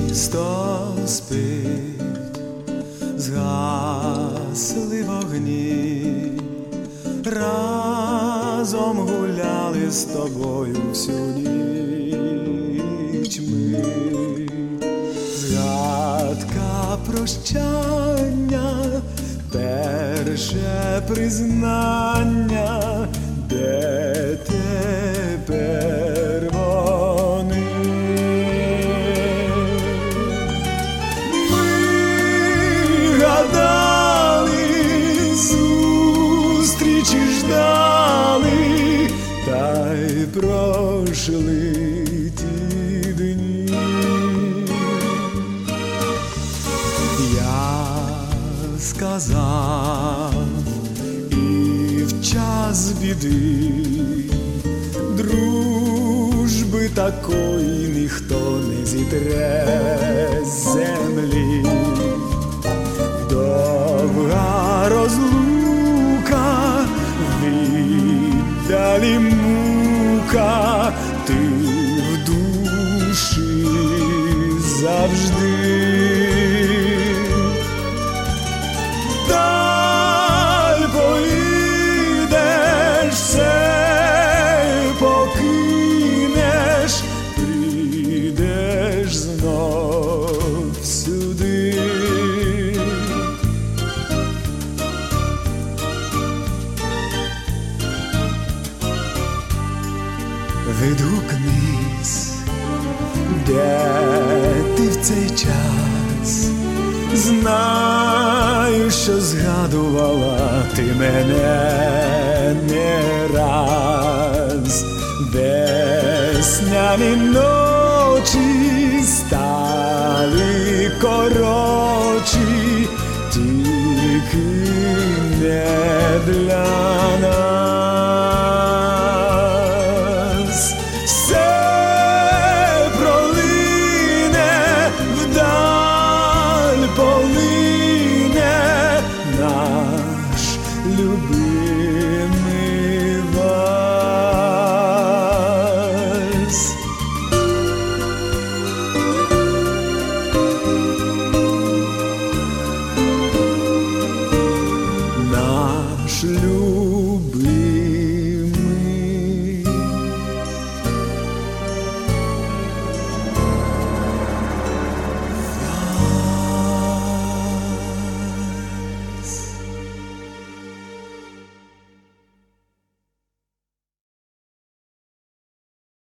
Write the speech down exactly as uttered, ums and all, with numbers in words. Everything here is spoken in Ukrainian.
Місто спить, згасли вогні, разом гуляли з тобою всю ніч ми. Згадка прощання, перше признання, де тепер вони? Ми гадали, зустрічі ждали, та й пройшли ті дні. Я сказав і в час біди, дружби такої ніхто не зітре з землі. Довга розлука, віддалі мука, ти в душі завжди. Даль поїдеш, все покинеш, прийдеш знов сюди. Відгукнись, де ти в цей час, знаю, що згадувала ти мене не раз. Весняні ночі